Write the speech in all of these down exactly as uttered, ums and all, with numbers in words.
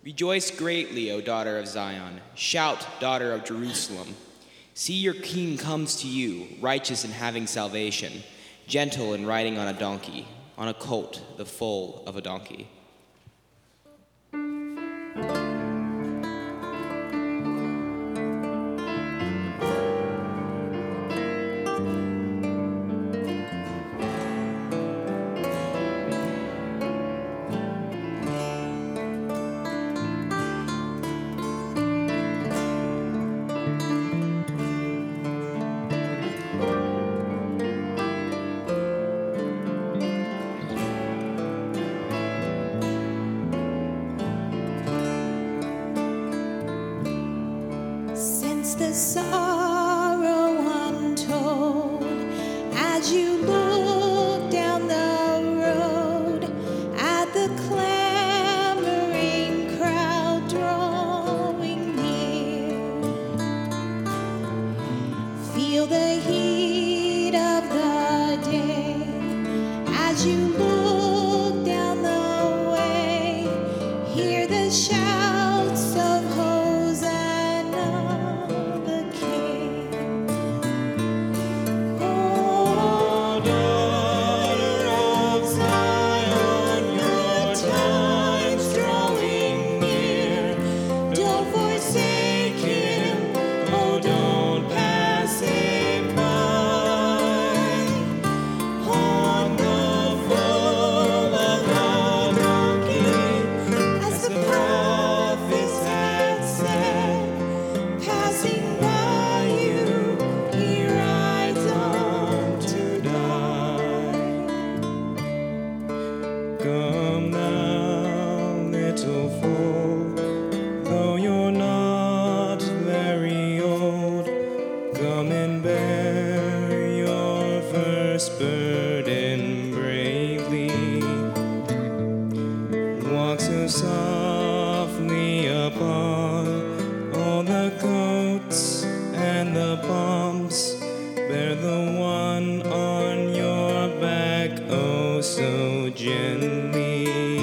Rejoice greatly, O daughter of Zion. Shout, daughter of Jerusalem. See, your king comes to you, righteous and having salvation, gentle and riding on a donkey, on a colt, the foal of a donkey. The sorrow untold as you look down the road at the clamoring crowd drawing near. Feel the heat of the day as you look down the way. Hear the shouts of Come now, little fool, though you're not very old, come and bear your first burden bravely. Walk so softly upon all the coats and the palms, bear the one on your back, oh so gently.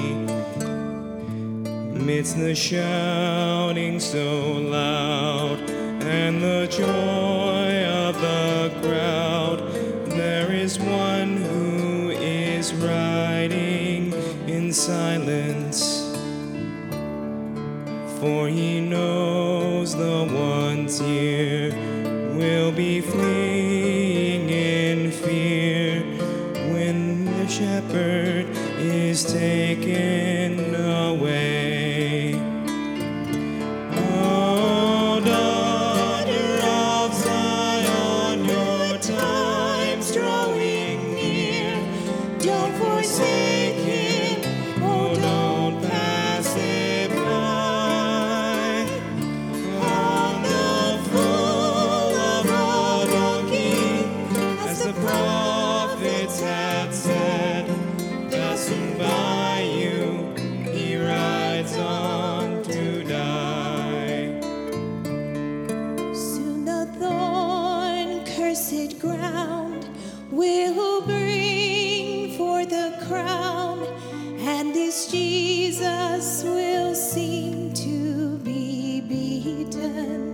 Amidst the shouting so loud and the joy of the crowd, there is one who is riding in silence, for he knows the ones here will be fleeing in fear when the shepherd is taken away. Oh, daughter of Zion, your time's drawing near. Don't forsake him, oh, don't pass it by. On the foal of a donkey, as the prophets had said, passing by you, he rides on to die. Soon the thorn-cursed ground will bring forth a crown, and this Jesus will seem to be beaten,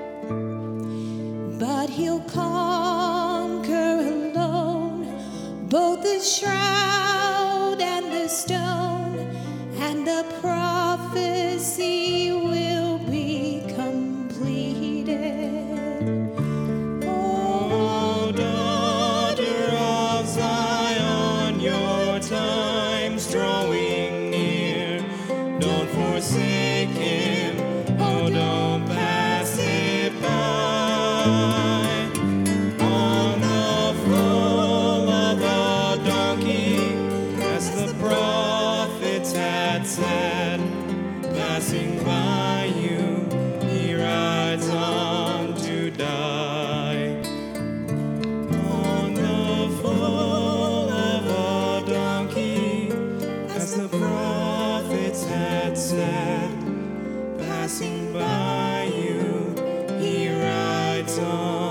but he'll conquer alone both the shroud and the stone, and the prophecy will be completed. Oh, daughter of Zion, your time's drawing near. Don't forsake him, oh, don't pass it by. On the foal of a donkey, as the prophets had said, passing by you, he rides on to die. On the foal of a donkey, as the prophets had said, passing by you, he rides on.